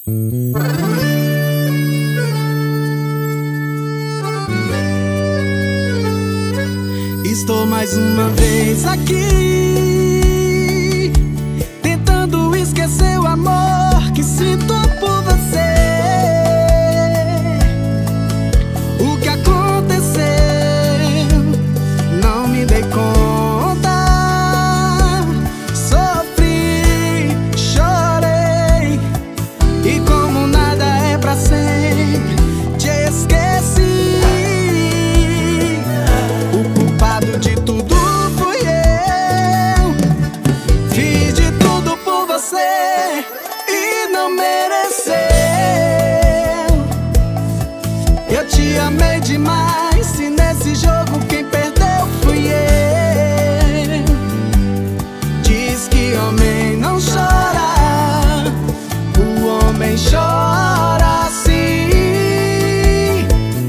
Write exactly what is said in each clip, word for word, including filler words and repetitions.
Estou mais uma vez aqui, tentando esquecer o amor que sinto por você. O que aconteceu, não me dei conta. Sofri, chorei, e como nada é pra sempre, te esqueci. De tudo fui eu, fiz de tudo por você e não mereceu. Eu te amei demais e nesse jogo quem perdeu fui eu. Diz que homem não chora, o homem chora sim.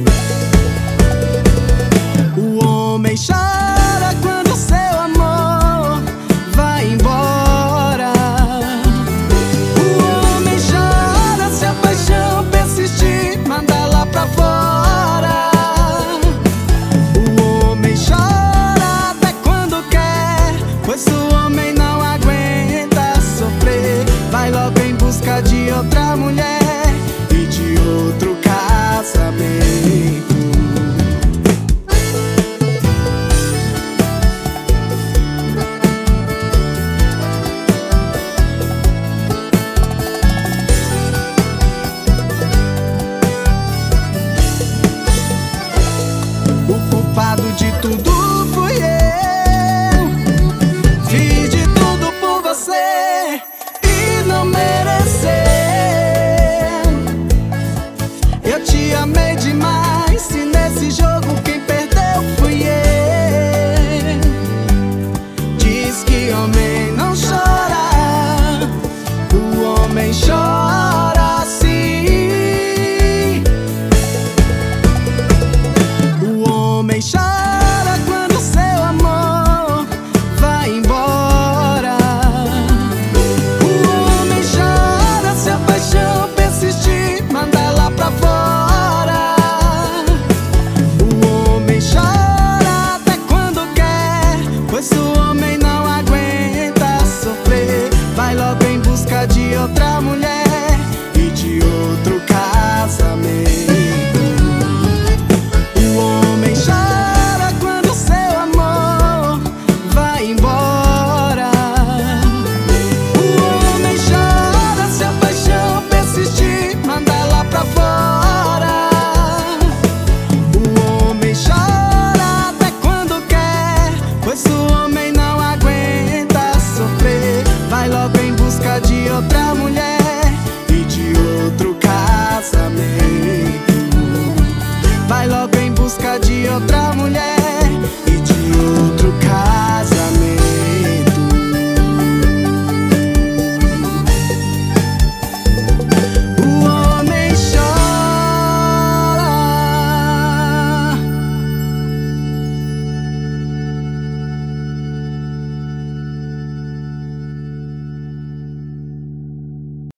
O homem chora quando seu amor vai embora. O homem chora se a paixão persistir, manda lá pra fora. O homem chora até quando quer, pois o homem não aguenta sofrer. Vai logo em busca de outra mulher e de outro casamento. O culpado de tudo fui eu, fiz de tudo por você e não mereceu. Eu te amei demais e nesse jogo quem perdeu fui eu. Diz que homem não chora, o homem chora.